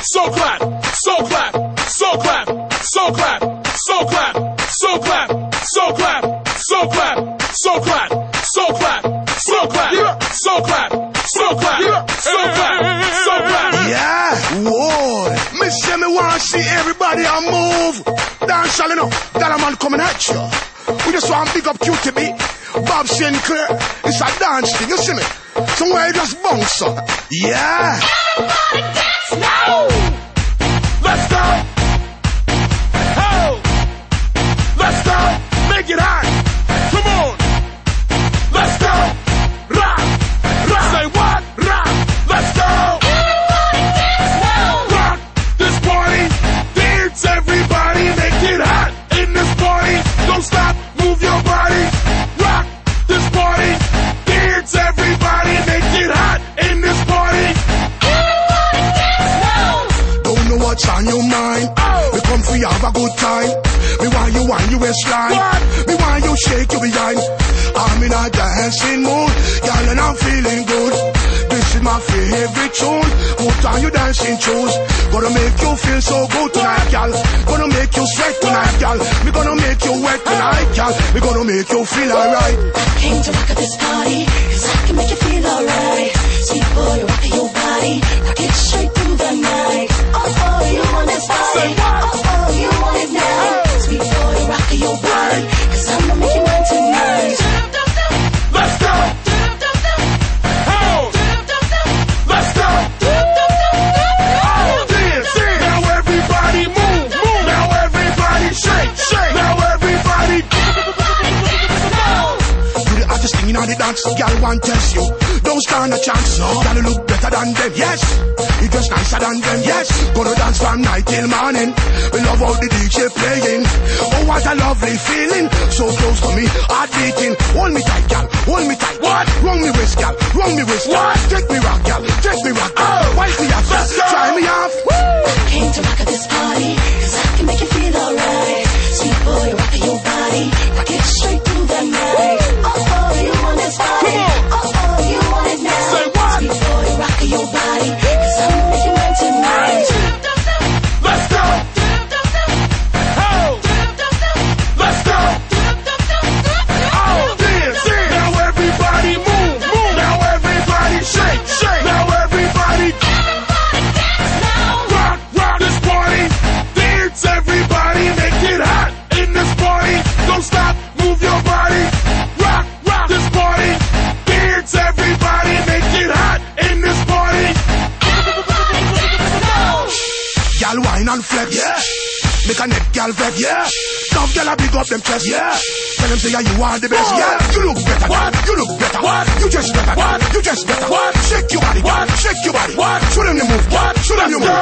so clap, so clap, so clap, so clap, so clap, so clap, so clap, so clap, so clap, so clap, so clap, so clap, so clap, so clap, so clap. Yeah, whoa. Me say me want to see everybody a move. Dance all enough, that a man coming at you. We just want to big up QTB, Bob Sinclair. It's a dance thing, you see me? Somewhere you just bounce up. Yeah. Everybody dance now. Let's go. Oh. Let's go. Make it hot. Come on. Let's go. Rock. Rock. Say what? Rock. Let's go. Everybody dance now. Rock this party. Dance everybody. Make it hot in this party. Don't stop. Move your body. Rock this party. Dance everybody. Make it hot in this party. Everybody dance now. Don't know what's on your mind. We come for you, have a good time. Me want you on your waistline. Me want you shake your behind. I'm in a dancing mood, girl, and I'm feeling good. This is my favorite tune. Put on your dancing shoes. Gonna make you feel so good tonight, girl. Gonna make you sweat tonight, girl. Me gonna make you wet tonight, girl. Me gonna make you feel alright. I came to rock at this party, 'cause I can make you feel alright. Sweet boy, rock your body, rock it straight through the night. Oh, you want this body? Oh, you want it now? Sweet boy, rock your body, 'cause I'ma make you mine tonight. Let's go. Oh. Let's go. Oh, dance. Now everybody move. Now everybody shake. Now everybody. You the hottest thing in all the dance, girl want test you. Don't stand a chance, no. Girl, you look better than them, yes. You dress nicer than them, yes. Gonna dance from night till morning. We love how the DJ playing. Oh, what a lovely feeling. So close to me, heart beating. Hold me tight, girl, hold me tight. What? Wrong me waist, girl, wrong me waist. What? Take me rock, girl, take me rock. Oh. Wipe me off, Let's go. try me off. I came to rock at this party, 'cause I can make you feel alright. Sweet boy, rock your body, rock it straight through the night. Oh, you want this body? Oh, you want it now? Say what? Sweet boy, rock your body, 'cause I'ma make you mine tonight. Let's go. Oh. Let's go. Oh, dance. Now everybody move. Now everybody shake. Now everybody. Rock this party. Dance everybody. Make it hot in this party. Don't stop. Move your body. Rock this party. Dance everybody. Make it hot in this party. Girl, wine and flex, yeah. Make a neck, girl, vex, yeah. Some girl a big up them chest, yeah. Tell them say yeah, you are the best, yeah. You look better, What? You look better, What? You just better, What? You just better, What? Shake your body, What? Shake your body, What? Show them the move, What? Show them the move.